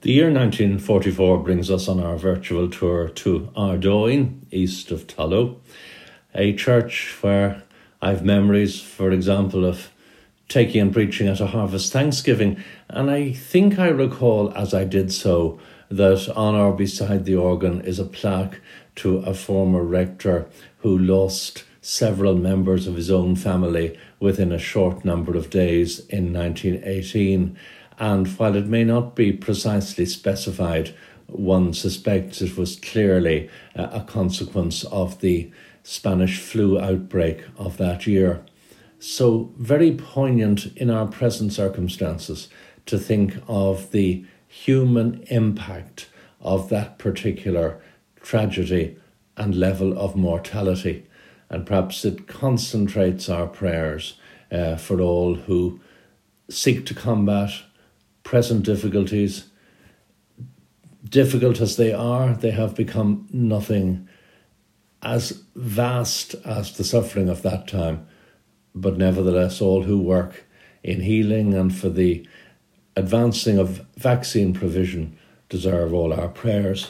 The year 1944 brings us on our virtual tour to Ardoyne, east of Tullow, a church where I've memories, for example, of taking and preaching at a harvest Thanksgiving, and I think I recall as I did so that on or beside the organ is a plaque to a former rector who lost several members of his own family within a short number of days in 1918. And while it may not be precisely specified, one suspects it was clearly a consequence of the Spanish flu outbreak of that year. So very poignant in our present circumstances to think of the human impact of that particular tragedy and level of mortality. And perhaps it concentrates our prayers for all who seek to combat present difficulties. Difficult as they are, they have become nothing as vast as the suffering of that time, but nevertheless all who work in healing and for the advancing of vaccine provision deserve all our prayers.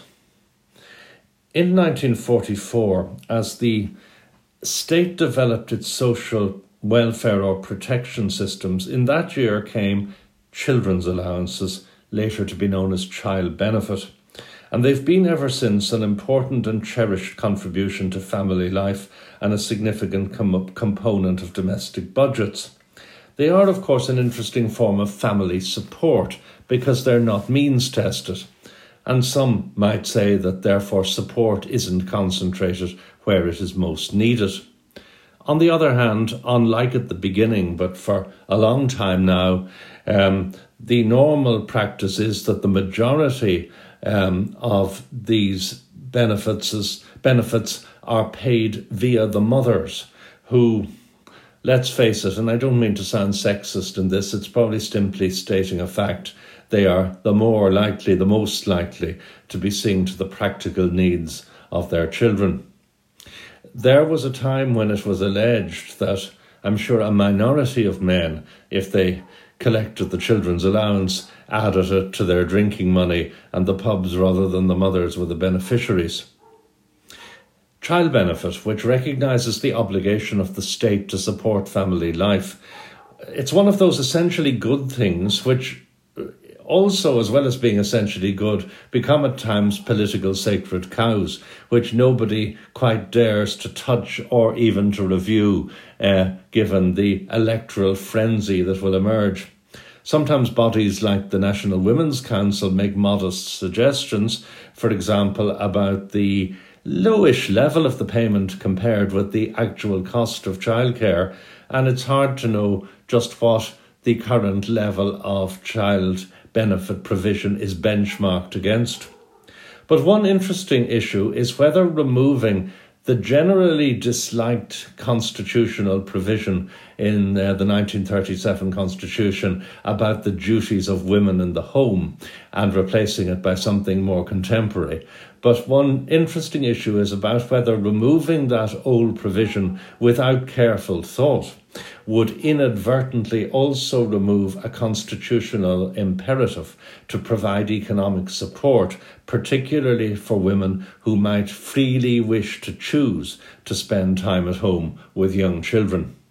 In 1944, as the state developed its social welfare or protection systems, in that year came children's allowances, later to be known as child benefit. And they've been ever since an important and cherished contribution to family life and a significant component of domestic budgets. They are, of course, an interesting form of family support because they're not means tested. And some might say that therefore support isn't concentrated where it is most needed. On the other hand, unlike at the beginning, but for a long time now, the normal practice is that the majority of these benefits are paid via the mothers who, let's face it, and I don't mean to sound sexist in this, it's probably simply stating a fact, they are the most likely to be seeing to the practical needs of their children. There was a time when it was alleged that I'm sure a minority of men, if they collected the children's allowance, added it to their drinking money, and the pubs rather than the mothers were the beneficiaries. Child benefit, which recognises the obligation of the state to support family life, it's one of those essentially good things which also, as well as being essentially good, become at times political sacred cows, which nobody quite dares to touch or even to review, given the electoral frenzy that will emerge. Sometimes bodies like the National Women's Council make modest suggestions, for example, about the lowish level of the payment compared with the actual cost of childcare, and it's hard to know just what the current level of child benefit provision is benchmarked against. But one interesting issue is whether removing the generally disliked constitutional provision in the 1937 Constitution about the duties of women in the home and replacing it by something more contemporary. But one interesting issue is about whether removing that old provision without careful thought would inadvertently also remove a constitutional imperative to provide economic support, particularly for women who might freely wish to choose to spend time at home with young children.